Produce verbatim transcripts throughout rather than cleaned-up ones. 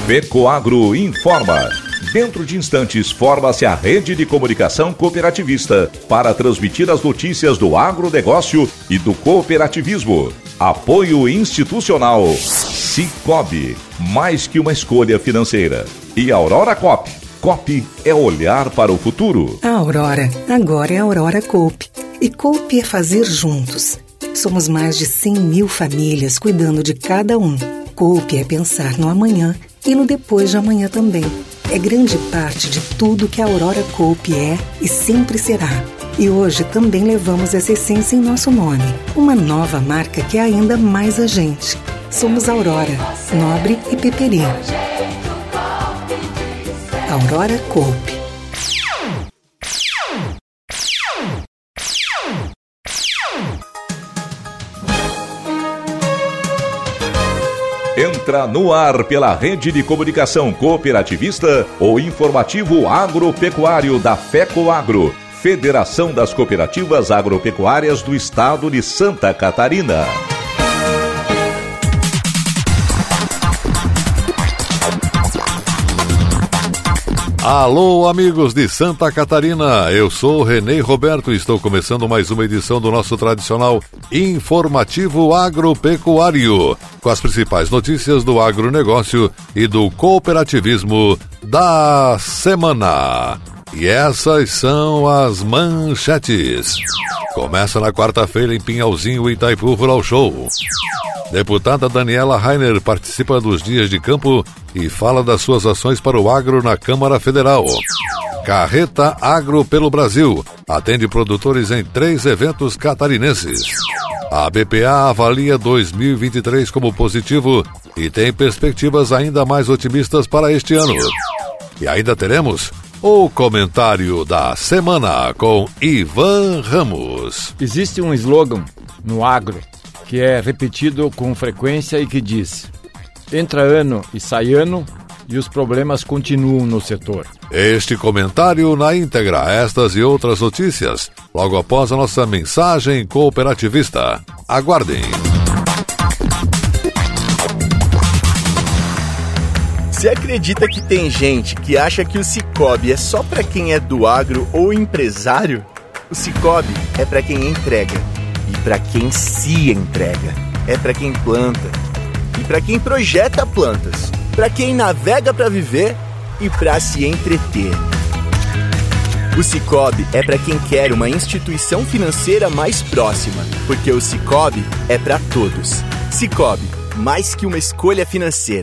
FECOAGRO informa. Dentro de instantes, forma-se a rede de comunicação cooperativista para transmitir as notícias do agronegócio e do cooperativismo. Apoio institucional. Cicobi, mais que uma escolha financeira. E Aurora Coop. Coop é olhar para o futuro. A Aurora, agora é a Aurora Coop. E Coop é fazer juntos. Somos mais de cem mil famílias cuidando de cada um. Coop é pensar no amanhã e no depois de amanhã também. É grande parte de tudo que a Aurora Coop é e sempre será. E hoje também levamos essa essência em nosso nome. Uma nova marca que é ainda mais a gente. Somos Aurora, Nobre e Peperi. Aurora Coop. Entra no ar pela rede de comunicação cooperativista o informativo agropecuário da FECOAGRO, Federação das Cooperativas Agropecuárias do Estado de Santa Catarina. Alô, amigos de Santa Catarina, eu sou Renê Roberto e estou começando mais uma edição do nosso tradicional informativo agropecuário, com as principais notícias do agronegócio e do cooperativismo da semana. E essas são as manchetes. Começa na quarta-feira em Pinhalzinho, Itaipu Rural Show. Deputada Daniela Rainer participa dos dias de campo e fala das suas ações para o agro na Câmara Federal. Carreta Agro pelo Brasil atende produtores em três eventos catarinenses. A B P A avalia dois mil e vinte e três como positivo e tem perspectivas ainda mais otimistas para este ano. E ainda teremos o comentário da semana com Ivan Ramos. Existe um slogan no agro que é repetido com frequência e que diz: entra ano e sai ano e os problemas continuam no setor. Este comentário na íntegra, estas e outras notícias, logo após a nossa mensagem cooperativista. Aguardem. Você acredita que tem gente que acha que o Cicobi é só para quem é do agro ou empresário? O Cicobi é para quem entrega. E para quem se entrega, é para quem planta, e para quem projeta plantas, para quem navega para viver e para se entreter. O Cicobi é para quem quer uma instituição financeira mais próxima, porque o Cicobi é para todos. Cicobi, mais que uma escolha financeira.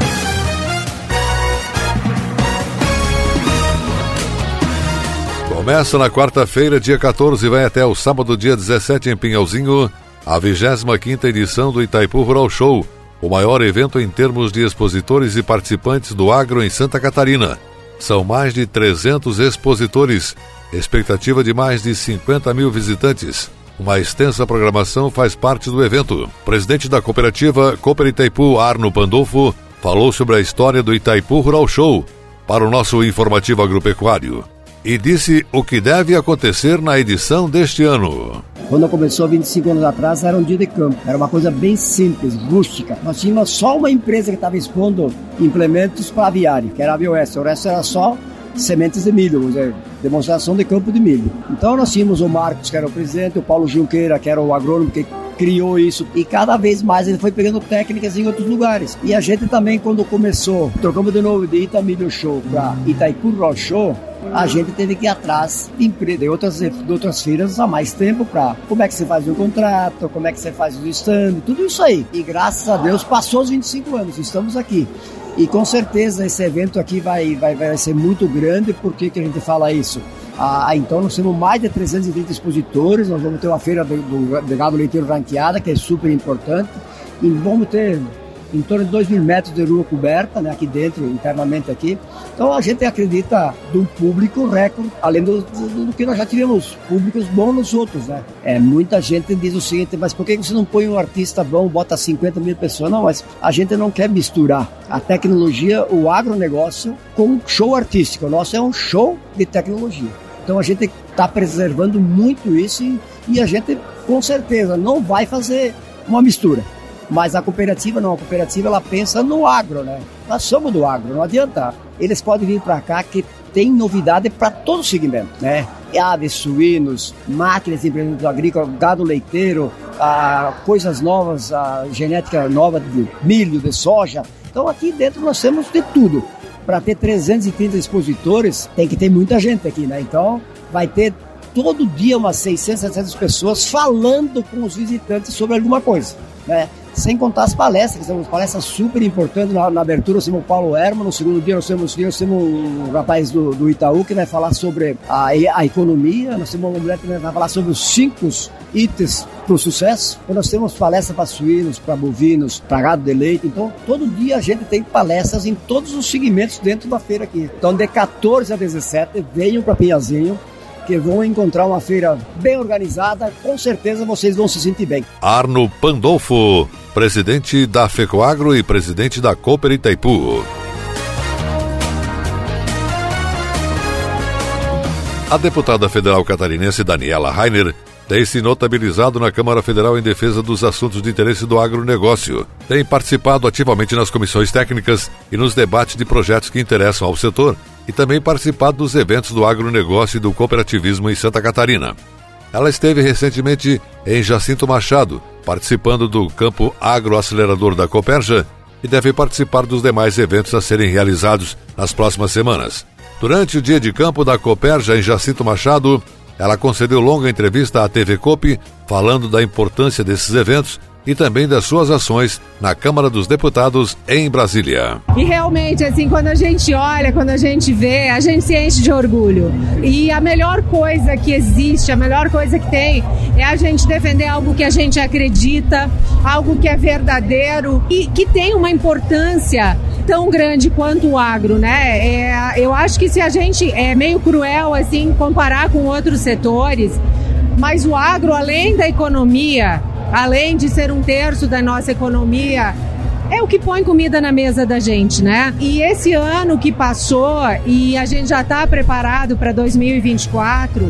Começa na quarta-feira, dia quatorze, e vai até o sábado, dia dezessete, em Pinhalzinho, a vigésima quinta edição do Itaipu Rural Show, o maior evento em termos de expositores e participantes do agro em Santa Catarina. São mais de trezentos expositores, expectativa de mais de cinquenta mil visitantes. Uma extensa programação faz parte do evento. O presidente da cooperativa Cooper Itaipu, Arno Pandolfo, falou sobre a história do Itaipu Rural Show para o nosso informativo agropecuário e disse o que deve acontecer na edição deste ano. Quando começou vinte e cinco anos atrás, era um dia de campo. Era uma coisa bem simples, rústica. Nós tínhamos só uma empresa que estava expondo implementos para aviário, que era a Bioeste. O resto era só sementes de milho, vamos dizer, demonstração de campo de milho. Então nós tínhamos o Marcos, que era o presidente, o Paulo Junqueira, que era o agrônomo que criou isso, e cada vez mais ele foi pegando técnicas em outros lugares. E a gente também, quando começou, trocamos de novo de Itamilho Show para Itaipu Rural Show, a gente teve que ir atrás de, de, outras, de outras feiras há mais tempo para como é que você faz o contrato, como é que você faz o stand, tudo isso aí. E graças a Deus passou os vinte e cinco anos, estamos aqui. E com certeza esse evento aqui vai, vai, vai ser muito grande. Por que que a gente fala isso? Ah, então nós temos mais de trezentos e trinta expositores, nós vamos ter uma feira do, do, do gado leiteiro ranqueada, que é super importante, e vamos ter em torno de dois mil metros de rua coberta, né, aqui dentro, internamente aqui. Então a gente acredita de um público recorde, além do, do, do que nós já tivemos públicos bons nos outros, né? É, muita gente diz o seguinte: mas por que você não põe um artista bom, bota cinquenta mil pessoas? Não, mas a gente não quer misturar a tecnologia, o agronegócio, com um show artístico. O nosso é um show de tecnologia. Então a gente está preservando muito isso e, e a gente com certeza não vai fazer uma mistura. Mas a cooperativa não, a cooperativa ela pensa no agro, né? Nós somos do agro, não adianta. Eles podem vir para cá que tem novidade para todo o segmento, né? Aves, suínos, máquinas de empreendedorismo agrícola, gado leiteiro, ah, coisas novas, a genética nova de milho, de soja. Então aqui dentro nós temos de tudo. Para ter trezentos e trinta expositores, tem que ter muita gente aqui, né? Então vai ter todo dia umas seiscentas, setecentas pessoas falando com os visitantes sobre alguma coisa, né? Sem contar as palestras, que são palestras super importantes. Na, na abertura nós temos o Paulo Herman, no segundo dia nós temos, nós temos um rapaz do, do Itaú que vai falar sobre a, a economia, nós temos uma mulher que vai falar sobre os cinco itens para o sucesso. Então, nós temos palestras para suínos, para bovinos, para gado de leite. Então, todo dia a gente tem palestras em todos os segmentos dentro da feira aqui. Então, de quatorze a dezessete, venham para Pinhazinho, que vão encontrar uma feira bem organizada, com certeza vocês vão se sentir bem. Arno Pandolfo, presidente da FECOAGRO e presidente da Cooper Itaipu. A deputada federal catarinense Daniela Rainer tem se notabilizado na Câmara Federal em defesa dos assuntos de interesse do agronegócio. Tem participado ativamente nas comissões técnicas e nos debates de projetos que interessam ao setor e também participado dos eventos do agronegócio e do cooperativismo em Santa Catarina. Ela esteve recentemente em Jacinto Machado, participando do campo agroacelerador da Cooperja e deve participar dos demais eventos a serem realizados nas próximas semanas. Durante o dia de campo da Cooperja em Jacinto Machado, ela concedeu longa entrevista à T V Coop, falando da importância desses eventos e também das suas ações na Câmara dos Deputados em Brasília. E realmente, assim, quando a gente olha, quando a gente vê, a gente se enche de orgulho. E a melhor coisa que existe, a melhor coisa que tem, é a gente defender algo que a gente acredita, algo que é verdadeiro e que tem uma importância tão grande quanto o agro, né? É, eu acho que se a gente, é meio cruel, assim, comparar com outros setores, mas o agro, além da economia, além de ser um terço da nossa economia, é o que põe comida na mesa da gente, né? E esse ano que passou, e a gente já está preparado para dois mil e vinte e quatro,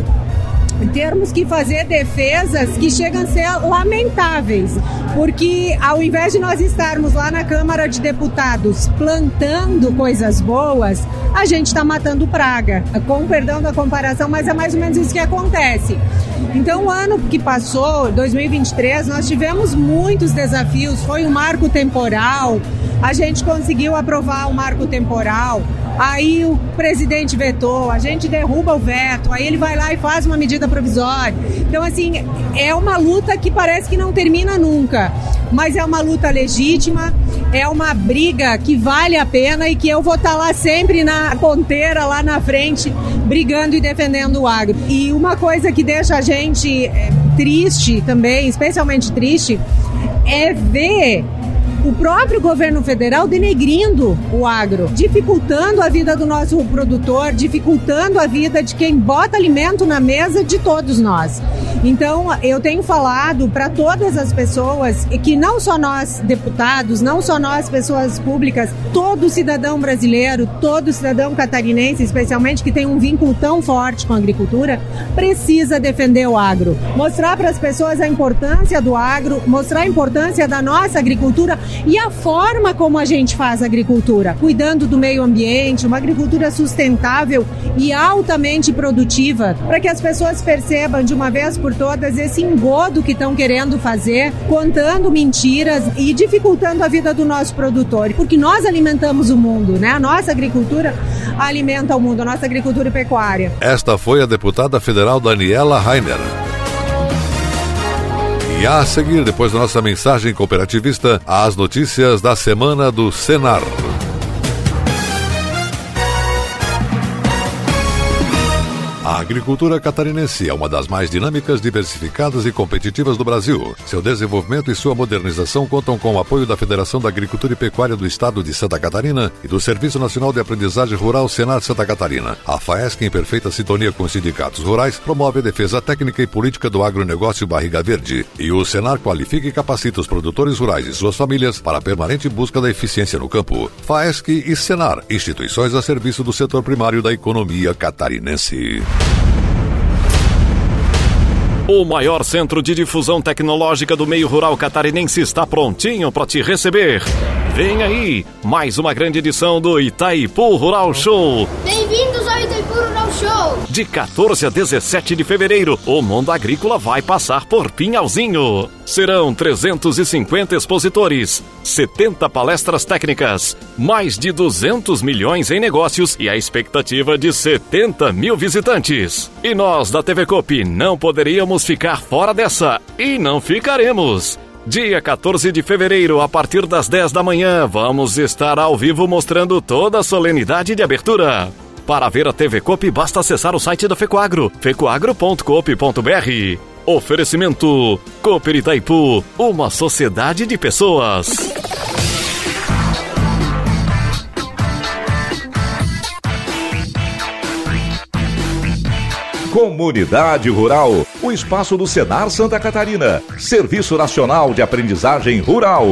termos que fazer defesas que chegam a ser lamentáveis, porque ao invés de nós estarmos lá na Câmara de Deputados plantando coisas boas, a gente está matando praga, com perdão da comparação, mas é mais ou menos isso que acontece. Então, o ano que passou, dois mil e vinte e três, nós tivemos muitos desafios, foi um marco temporal, a gente conseguiu aprovar o marco temporal, aí o presidente vetou, a gente derruba o veto, aí ele vai lá e faz uma medida provisória. Então, assim, é uma luta que parece que não termina nunca, mas é uma luta legítima, é uma briga que vale a pena e que eu vou estar lá sempre na ponteira, lá na frente, brigando e defendendo o agro. E uma coisa que deixa a gente triste também, especialmente triste, é ver o próprio governo federal denegrindo o agro, dificultando a vida do nosso produtor, dificultando a vida de quem bota alimento na mesa de todos nós. Então, eu tenho falado para todas as pessoas, que não só nós deputados, não só nós pessoas públicas, todo cidadão brasileiro, todo cidadão catarinense, especialmente que tem um vínculo tão forte com a agricultura, precisa defender o agro. Mostrar para as pessoas a importância do agro, mostrar a importância da nossa agricultura e a forma como a gente faz a agricultura, cuidando do meio ambiente, uma agricultura sustentável e altamente produtiva, para que as pessoas percebam de uma vez por todas esse engodo que estão querendo fazer, contando mentiras e dificultando a vida do nosso produtor, porque nós alimentamos o mundo, né? A nossa agricultura alimenta o mundo, a nossa agricultura e pecuária. Esta foi a deputada federal Daniela Rainer. E a seguir, depois da nossa mensagem cooperativista, as notícias da semana do Senar. A agricultura catarinense é uma das mais dinâmicas, diversificadas e competitivas do Brasil. Seu desenvolvimento e sua modernização contam com o apoio da Federação da Agricultura e Pecuária do Estado de Santa Catarina e do Serviço Nacional de Aprendizagem Rural Senar Santa Catarina. A FAESC, em perfeita sintonia com os sindicatos rurais, promove a defesa técnica e política do agronegócio Barriga Verde. E o Senar qualifica e capacita os produtores rurais e suas famílias para a permanente busca da eficiência no campo. FAESC e Senar, instituições a serviço do setor primário da economia catarinense. O maior centro de difusão tecnológica do meio rural catarinense está prontinho para te receber. Vem aí, mais uma grande edição do Itaipu Rural Show. Bem-vindos ao Itaipu Rural Show. De quatorze a dezessete de fevereiro, o mundo agrícola vai passar por Pinhalzinho. Serão trezentos e cinquenta expositores, setenta palestras técnicas, mais de duzentos milhões em negócios e a expectativa de setenta mil visitantes. E nós da T V Coop não poderíamos ficar fora dessa, e não ficaremos. Dia quatorze de fevereiro, a partir das dez da manhã, vamos estar ao vivo mostrando toda a solenidade de abertura. Para ver a T V Coop, basta acessar o site da Fecoagro, fecoagro ponto coop ponto br. Oferecimento Cooper Itaipu, uma sociedade de pessoas. Comunidade Rural, o espaço do Senar Santa Catarina, Serviço Nacional de Aprendizagem Rural.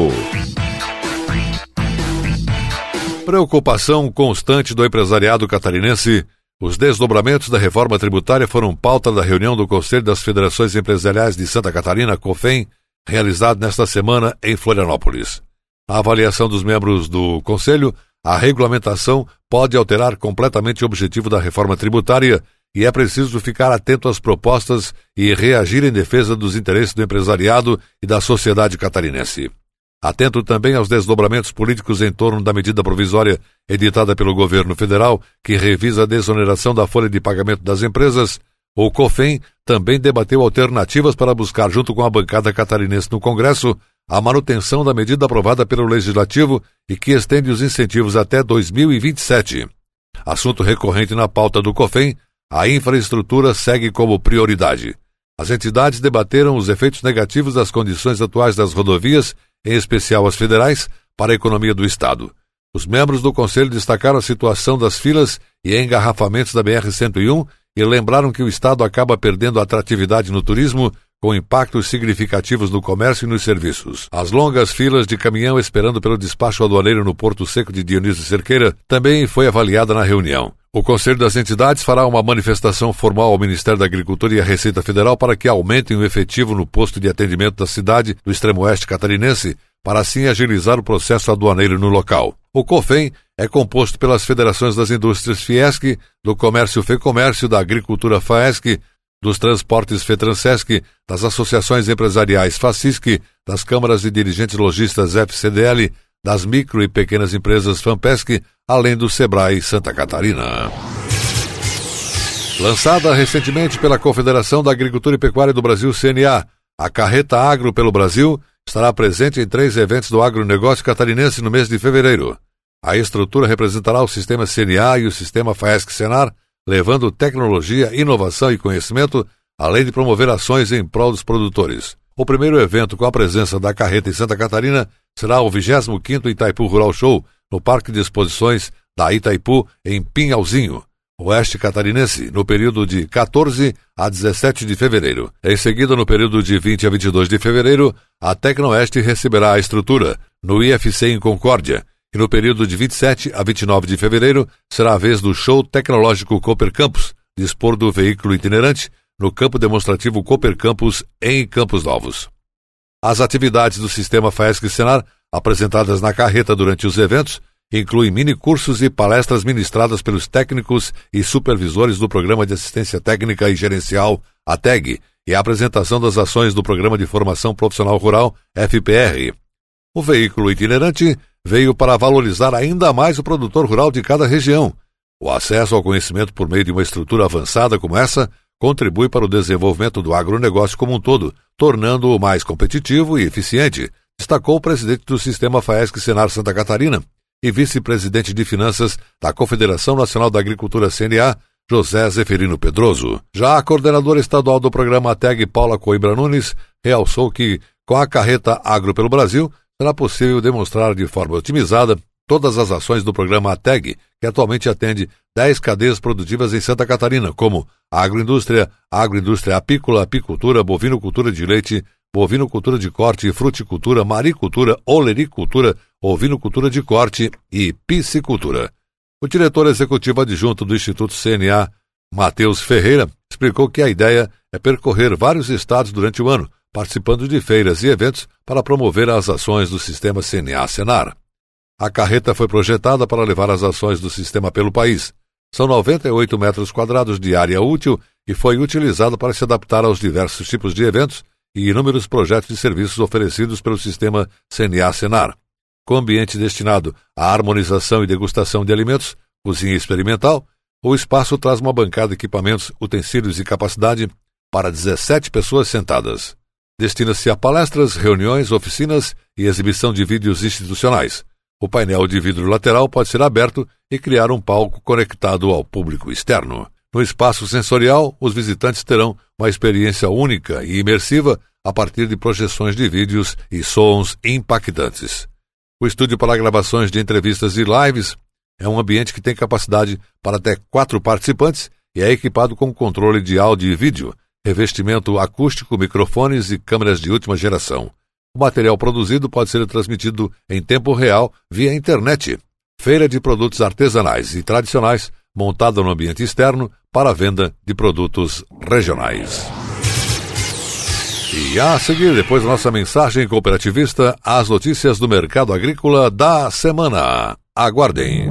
Preocupação constante do empresariado catarinense, os desdobramentos da reforma tributária foram pauta da reunião do Conselho das Federações Empresariais de Santa Catarina, COFEM, realizado nesta semana em Florianópolis. A avaliação dos membros do Conselho, a regulamentação pode alterar completamente o objetivo da reforma tributária e é preciso ficar atento às propostas e reagir em defesa dos interesses do empresariado e da sociedade catarinense. Atento também aos desdobramentos políticos em torno da medida provisória editada pelo governo federal, que revisa a desoneração da folha de pagamento das empresas, o COFEM também debateu alternativas para buscar, junto com a bancada catarinense no Congresso, a manutenção da medida aprovada pelo Legislativo e que estende os incentivos até dois mil e vinte e sete. Assunto recorrente na pauta do COFEM, a infraestrutura segue como prioridade. As entidades debateram os efeitos negativos das condições atuais das rodovias, em especial as federais, para a economia do Estado. Os membros do Conselho destacaram a situação das filas e engarrafamentos da B R cento e um e lembraram que o Estado acaba perdendo atratividade no turismo, com impactos significativos no comércio e nos serviços. As longas filas de caminhão esperando pelo despacho aduaneiro no Porto Seco de Dionísio Cerqueira também foi avaliada na reunião. O Conselho das Entidades fará uma manifestação formal ao Ministério da Agricultura e à Receita Federal para que aumentem o efetivo no posto de atendimento da cidade do extremo oeste catarinense, para assim agilizar o processo aduaneiro no local. O COFEM é composto pelas Federações das Indústrias Fiesc, do Comércio FEComércio, da Agricultura FAESC, dos Transportes FETRANSESC, das Associações Empresariais FACISC, das Câmaras de Dirigentes Lojistas F C D L, das Micro e Pequenas Empresas FAMPESC, além do SEBRAE Santa Catarina. Lançada recentemente pela Confederação da Agricultura e Pecuária do Brasil, C N A, a Carreta Agro pelo Brasil estará presente em três eventos do agronegócio catarinense no mês de fevereiro. A estrutura representará o sistema C N A e o sistema FAESC-Senar, levando tecnologia, inovação e conhecimento, além de promover ações em prol dos produtores. O primeiro evento com a presença da Carreta em Santa Catarina será o vigésimo quinto Itaipu Rural Show, no Parque de Exposições da Itaipu, em Pinhalzinho, oeste catarinense, no período de quatorze a dezessete de fevereiro. Em seguida, no período de vinte a vinte e dois de fevereiro, a Tecnoeste receberá a estrutura, no I F C em Concórdia, e no período de vinte e sete a vinte e nove de fevereiro, será a vez do Show Tecnológico Cooper Campus, dispor do veículo itinerante, no campo demonstrativo Cooper Campus, em Campos Novos. As atividades do sistema FAESC-Senar, apresentadas na carreta durante os eventos, incluem mini-cursos e palestras ministradas pelos técnicos e supervisores do Programa de Assistência Técnica e Gerencial, A T E G, e a apresentação das ações do Programa de Formação Profissional Rural, F P R. O veículo itinerante veio para valorizar ainda mais o produtor rural de cada região. O acesso ao conhecimento por meio de uma estrutura avançada como essa contribui para o desenvolvimento do agronegócio como um todo, tornando-o mais competitivo e eficiente, destacou o presidente do Sistema FAESC-Senar Santa Catarina e vice-presidente de Finanças da Confederação Nacional da Agricultura C N A, José Zeferino Pedroso. Já a coordenadora estadual do programa A T E G, Paula Coimbra Nunes, realçou que, com a Carreta Agro pelo Brasil, será possível demonstrar de forma otimizada todas as ações do programa A T E G, que atualmente atende dez cadeias produtivas em Santa Catarina, como agroindústria, agroindústria apícola, apicultura, bovinocultura de leite, bovinocultura de corte, fruticultura, maricultura, olericultura, ovinocultura de corte e piscicultura. O diretor executivo adjunto do Instituto C N A, Matheus Ferreira, explicou que a ideia é percorrer vários estados durante o ano, participando de feiras e eventos para promover as ações do sistema C N A-Senar. A carreta foi projetada para levar as ações do sistema pelo país. São noventa e oito metros quadrados de área útil e foi utilizada para se adaptar aos diversos tipos de eventos e inúmeros projetos de serviços oferecidos pelo sistema C N A-Senar. Com ambiente destinado à harmonização e degustação de alimentos, cozinha experimental, o espaço traz uma bancada de equipamentos, utensílios e capacidade para dezessete pessoas sentadas. Destina-se a palestras, reuniões, oficinas e exibição de vídeos institucionais. O painel de vidro lateral pode ser aberto e criar um palco conectado ao público externo. No espaço sensorial, os visitantes terão uma experiência única e imersiva a partir de projeções de vídeos e sons impactantes. O estúdio para gravações de entrevistas e lives é um ambiente que tem capacidade para até quatro participantes e é equipado com controle de áudio e vídeo, revestimento acústico, microfones e câmeras de última geração. O material produzido pode ser transmitido em tempo real via internet. Feira de produtos artesanais e tradicionais, montada no ambiente externo para a venda de produtos regionais. E a seguir, depois da nossa mensagem cooperativista, as notícias do mercado agrícola da semana. Aguardem.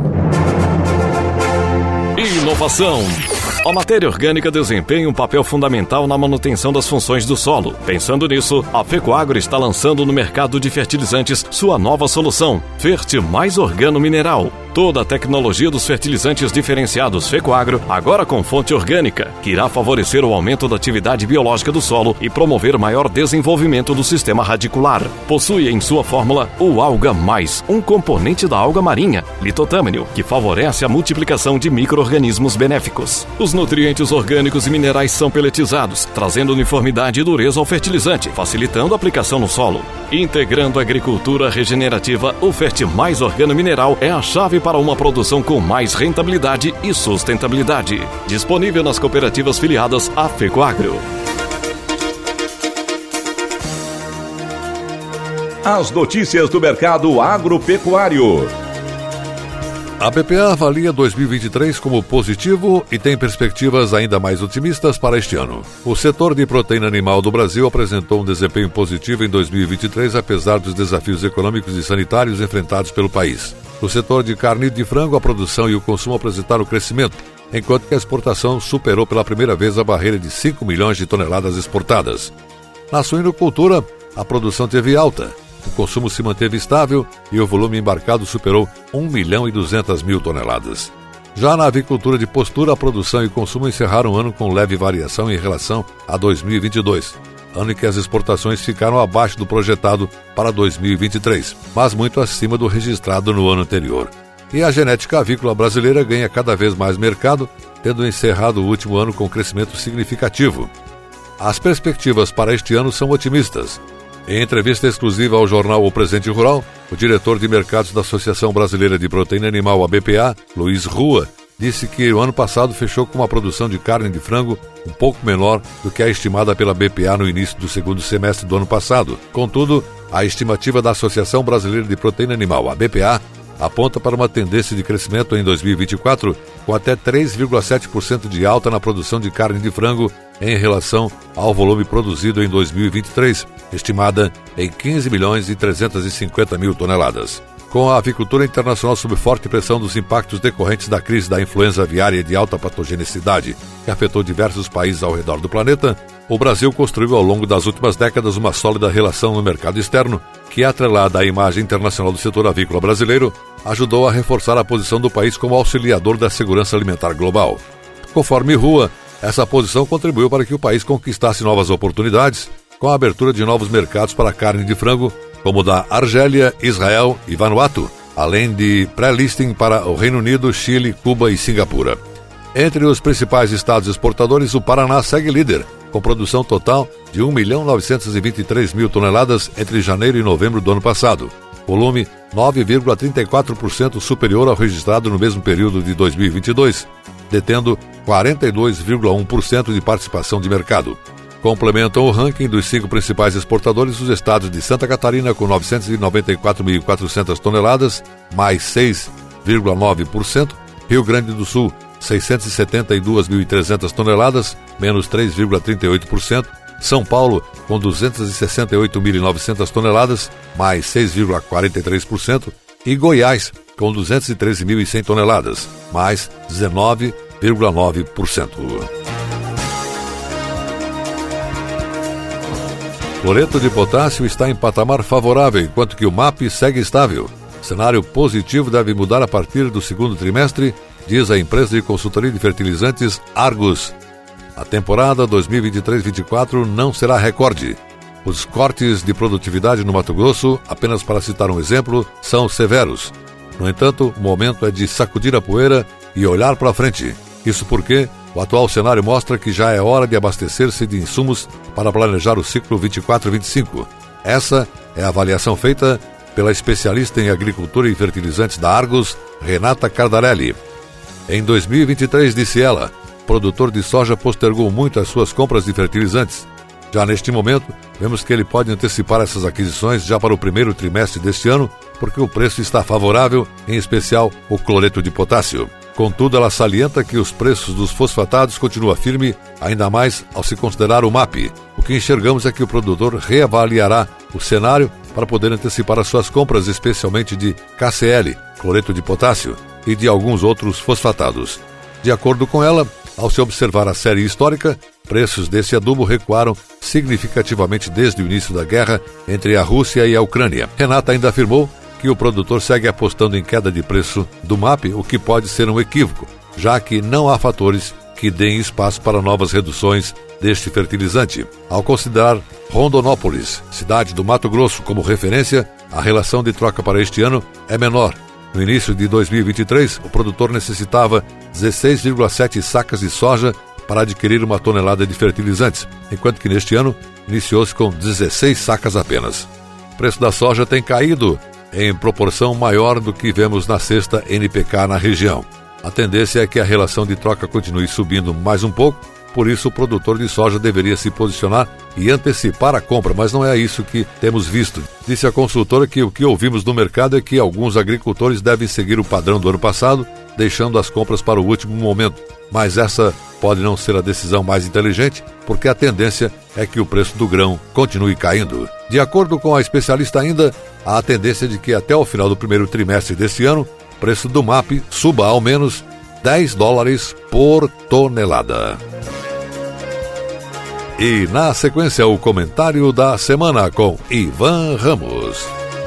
Inovação. A matéria orgânica desempenha um papel fundamental na manutenção das funções do solo. Pensando nisso, a Fecoagro está lançando no mercado de fertilizantes sua nova solução, Fert Mais Organo Mineral. Toda a tecnologia dos fertilizantes diferenciados Fecoagro, agora com fonte orgânica, que irá favorecer o aumento da atividade biológica do solo e promover maior desenvolvimento do sistema radicular. Possui em sua fórmula o Alga Mais, um componente da alga marinha, litotâmino, que favorece a multiplicação de micro-organismos benéficos. Os nutrientes orgânicos e minerais são peletizados, trazendo uniformidade e dureza ao fertilizante, facilitando a aplicação no solo. Integrando a agricultura regenerativa, o Fert Mais Organo Mineral é a chave para uma produção com mais rentabilidade e sustentabilidade. Disponível nas cooperativas filiadas à Fecoagro. As notícias do mercado agropecuário. A B P A avalia dois mil e vinte e três como positivo e tem perspectivas ainda mais otimistas para este ano. O setor de proteína animal do Brasil apresentou um desempenho positivo em dois mil e vinte e três, apesar dos desafios econômicos e sanitários enfrentados pelo país. No setor de carne de frango, a produção e o consumo apresentaram crescimento, enquanto que a exportação superou pela primeira vez a barreira de cinco milhões de toneladas exportadas. Na suinocultura, a produção teve alta. O consumo se manteve estável e o volume embarcado superou um milhão e duzentas mil toneladas. Já na avicultura de postura, a produção e o consumo encerraram o ano com leve variação em relação a dois mil e vinte e dois, ano em que as exportações ficaram abaixo do projetado para dois mil e vinte e três, mas muito acima do registrado no ano anterior. E a genética avícola brasileira ganha cada vez mais mercado, tendo encerrado o último ano com crescimento significativo. As perspectivas para este ano são otimistas. Em entrevista exclusiva ao jornal O Presente Rural, o diretor de mercados da Associação Brasileira de Proteína Animal, a B P A, Luiz Rua, disse que o ano passado fechou com uma produção de carne de frango um pouco menor do que a estimada pela B P A no início do segundo semestre do ano passado. Contudo, a estimativa da Associação Brasileira de Proteína Animal, a B P A, aponta para uma tendência de crescimento em dois mil e vinte e quatro com até três vírgula sete por cento de alta na produção de carne de frango em relação ao volume produzido em dois mil e vinte e três, estimada em quinze milhões e trezentas e cinquenta mil toneladas. Com a avicultura internacional sob forte pressão dos impactos decorrentes da crise da influenza aviária de alta patogenicidade, que afetou diversos países ao redor do planeta, o Brasil construiu ao longo das últimas décadas uma sólida relação no mercado externo, que, atrelada à imagem internacional do setor avícola brasileiro, ajudou a reforçar a posição do país como auxiliador da segurança alimentar global. Conforme Rua, essa posição contribuiu para que o país conquistasse novas oportunidades, com a abertura de novos mercados para a carne de frango, como o da Argélia, Israel e Vanuatu, além de pré-listing para o Reino Unido, Chile, Cuba e Singapura. Entre os principais estados exportadores, o Paraná segue líder, com produção total de um milhão novecentos e vinte e três mil toneladas entre janeiro e novembro do ano passado, volume nove vírgula trinta e quatro por cento superior ao registrado no mesmo período de dois mil e vinte e dois, detendo quarenta e dois vírgula um por cento de participação de mercado. Complementam o ranking dos cinco principais exportadores os estados de Santa Catarina com novecentos e noventa e quatro mil e quatrocentas toneladas, mais seis vírgula nove por cento, Rio Grande do Sul seiscentos e setenta e duas mil e trezentas toneladas, menos três vírgula trinta e oito por cento. São Paulo, com duzentos e sessenta e oito mil e novecentas toneladas, mais seis vírgula quarenta e três por cento. E Goiás, com duzentos e treze mil e cem toneladas, mais dezenove vírgula nove por cento. Cloreto de potássio está em patamar favorável, enquanto que o M A P segue estável. Cenário positivo deve mudar a partir do segundo trimestre, diz a empresa de consultoria de fertilizantes Argus. A temporada dois mil e vinte e três vinte e quatro não será recorde. Os cortes de produtividade no Mato Grosso, apenas para citar um exemplo, são severos. No entanto, o momento é de sacudir a poeira e olhar para frente. Isso porque o atual cenário mostra que já é hora de abastecer-se de insumos para planejar o ciclo vinte e quatro vinte e cinco. Essa é a avaliação feita pela especialista em agricultura e fertilizantes da Argus, Renata Cardarelli. Em dois mil e vinte e três, disse ela, o produtor de soja postergou muito as suas compras de fertilizantes. Já neste momento, vemos que ele pode antecipar essas aquisições já para o primeiro trimestre deste ano, porque o preço está favorável, em especial o cloreto de potássio. Contudo, ela salienta que os preços dos fosfatados continuam firmes, ainda mais ao se considerar o M A P. O que enxergamos é que o produtor reavaliará o cenário para poder antecipar as suas compras, especialmente de K C L, cloreto de potássio, e de alguns outros fosfatados. De acordo com ela, ao se observar a série histórica, preços desse adubo recuaram significativamente desde o início da guerra entre a Rússia e a Ucrânia. Renata ainda afirmou que o produtor segue apostando em queda de preço do M A P, o que pode ser um equívoco, já que não há fatores que deem espaço para novas reduções deste fertilizante. Ao considerar Rondonópolis, cidade do Mato Grosso, como referência, a relação de troca para este ano é menor. No início de dois mil e vinte e três, o produtor necessitava dezesseis vírgula sete sacas de soja para adquirir uma tonelada de fertilizantes, enquanto que neste ano iniciou-se com dezesseis sacas apenas. O preço da soja tem caído em proporção maior do que vemos na cesta N P K na região. A tendência é que a relação de troca continue subindo mais um pouco, por isso o produtor de soja deveria se posicionar e antecipar a compra, mas não é isso que temos visto. Disse a consultora que o que ouvimos no mercado é que alguns agricultores devem seguir o padrão do ano passado, deixando as compras para o último momento. Mas essa pode não ser a decisão mais inteligente, porque a tendência é que o preço do grão continue caindo. De acordo com a especialista ainda, há a tendência de que até o final do primeiro trimestre deste ano, o preço do M A P suba ao menos dez dólares por tonelada. E na sequência o comentário da semana com Ivan Ramos.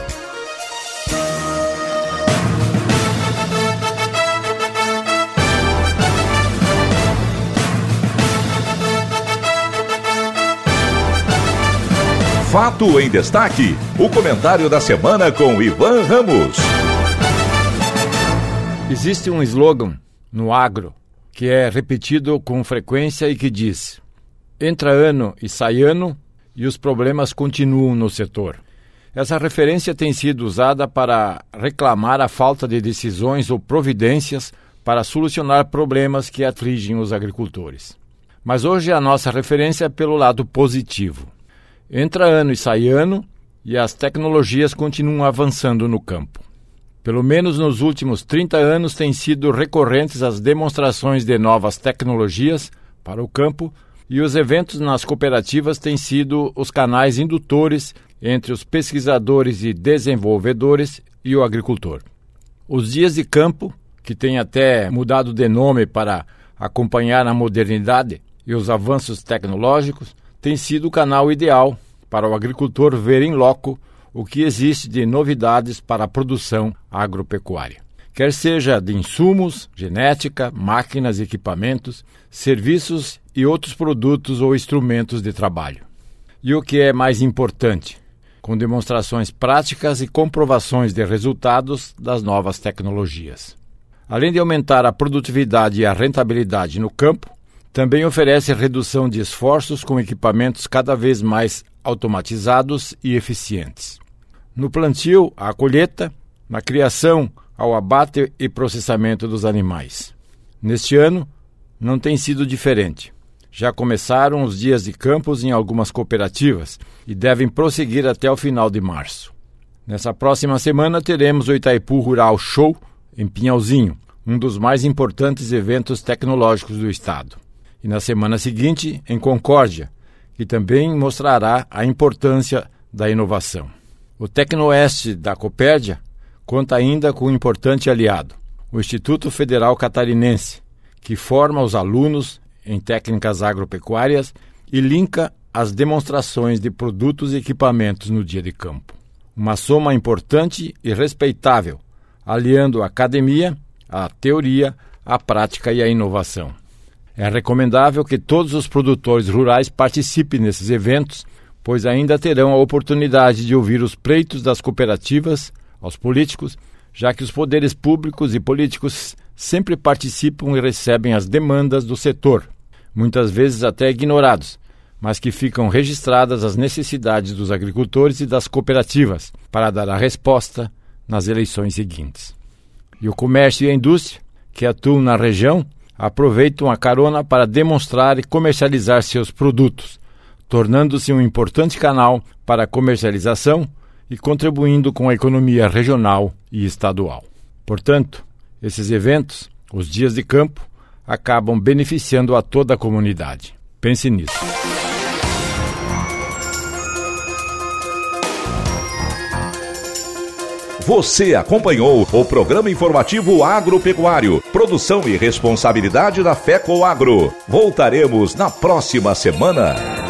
Fato em Destaque, o comentário da semana com Ivan Ramos. Existe um slogan no agro que é repetido com frequência e que diz: entra ano e sai ano e os problemas continuam no setor. Essa referência tem sido usada para reclamar a falta de decisões ou providências para solucionar problemas que afligem os agricultores. Mas hoje a nossa referência é pelo lado positivo. Entra ano e sai ano e as tecnologias continuam avançando no campo. Pelo menos nos últimos trinta anos têm sido recorrentes as demonstrações de novas tecnologias para o campo e os eventos nas cooperativas têm sido os canais indutores entre os pesquisadores e desenvolvedores e o agricultor. Os dias de campo, que têm até mudado de nome para acompanhar a modernidade e os avanços tecnológicos, tem sido o canal ideal para o agricultor ver em loco o que existe de novidades para a produção agropecuária. Quer seja de insumos, genética, máquinas, equipamentos, serviços e outros produtos ou instrumentos de trabalho. E o que é mais importante, com demonstrações práticas e comprovações de resultados das novas tecnologias. Além de aumentar a produtividade e a rentabilidade no campo, também oferece redução de esforços com equipamentos cada vez mais automatizados e eficientes. No plantio, à colheita, na criação, ao abate e processamento dos animais. Neste ano, não tem sido diferente. Já começaram os dias de campos em algumas cooperativas e devem prosseguir até o final de março. Nessa próxima semana teremos o Itaipu Rural Show, em Pinhalzinho, um dos mais importantes eventos tecnológicos do Estado. E na semana seguinte, em Concórdia, que também mostrará a importância da inovação. O Tecnoeste da Copérdia conta ainda com um importante aliado, o Instituto Federal Catarinense, que forma os alunos em técnicas agropecuárias e linka as demonstrações de produtos e equipamentos no dia de campo. Uma soma importante e respeitável, aliando a academia, a teoria, a prática e a inovação. É recomendável que todos os produtores rurais participem nesses eventos, pois ainda terão a oportunidade de ouvir os pleitos das cooperativas aos políticos, já que os poderes públicos e políticos sempre participam e recebem as demandas do setor, muitas vezes até ignorados, mas que ficam registradas as necessidades dos agricultores e das cooperativas para dar a resposta nas eleições seguintes. E o comércio e a indústria, que atuam na região, aproveitam a carona para demonstrar e comercializar seus produtos, tornando-se um importante canal para a comercialização e contribuindo com a economia regional e estadual. Portanto, esses eventos, os dias de campo, acabam beneficiando a toda a comunidade. Pense nisso. Você acompanhou o programa informativo agropecuário, produção e responsabilidade da FECO Agro. Voltaremos na próxima semana.